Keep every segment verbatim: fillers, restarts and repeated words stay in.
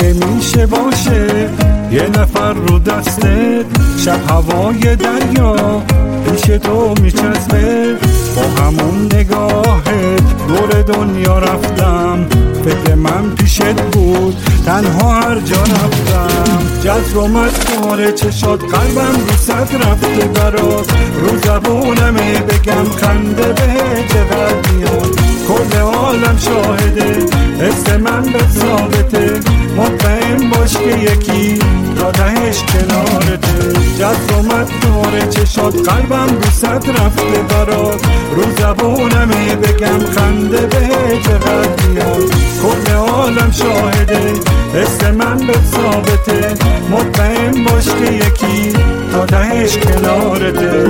اگه میشه باشه یه نفر رو دستت، شب هوای دریا پیش تو میچسبه، با همون نگاهت دور دنیا رفتم، فکر من پیشت بود تنها هر جا رفتم. جذب و مذکاره چشات قلبم رو صد رفته برات، رو زبونمه بگم خنده به چقدر میاد، کل عالم شاهده حس من به ثابته، مطمئن باش که یکی تا تهش کنارته. جذب و مذکاره چشات قلبم رو صد رفته برات، رو زبونمه بگم خنده به چقدر میاد، کل عالم شاهده حس من به ثابته، مطمئن باش که یکی تا تهش کنارته.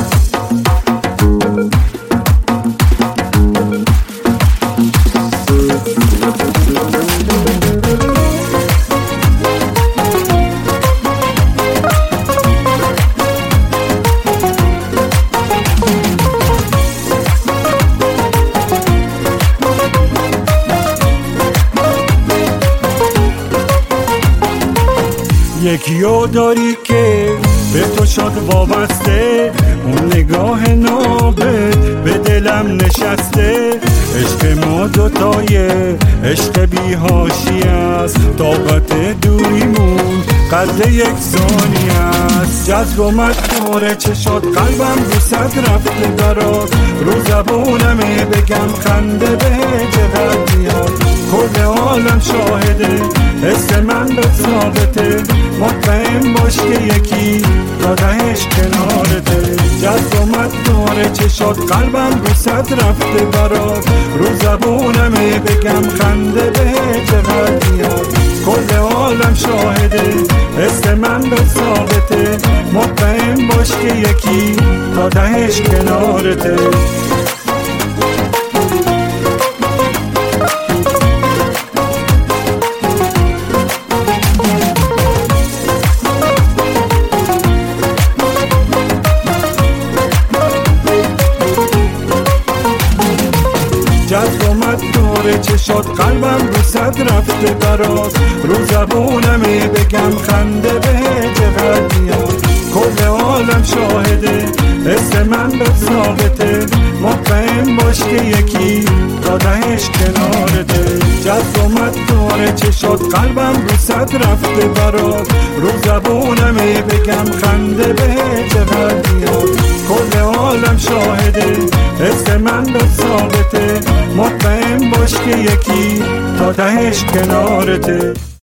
یکیو داری که به تو شد وابسته، اون نگاه نابت به دلم نشسته، عشق ما دوتایه عشق بی حاشیه است، طاقت دوریمون قد یک ثانیه است. جذب و مذکاره چشات قلبم رو صد رفته برات، رو زبونمه بگم خنده به چقدر میاد، کل عالم شاهده حس من به ثابته، مطمئن باش که یکی تا تهش کنارته. جذب و مذکاره چشات قلبم رو صد رفته برات، رو زبونمه بگم خنده به چقدر میاد، کل عالم شاهده حس من به ثابته، مطمئن باش که یکی تا تهش کنارته. جذب و مذکاره چشات قلبم رو صد رفته برات، رو زبونمه بگم خنده به چقدر میاد، کل عالم شاهده حس من به ثابته، مطمئن باش که یکی تا تهش کنارته. جذب و مذکاره چشات قلبم رو صد رفته برات، رو زبونمه بگم خنده به چقدر میاد، کل عالم شاهده حس من به ثابته، مطمئن باش که یکی تا تهش کنارته.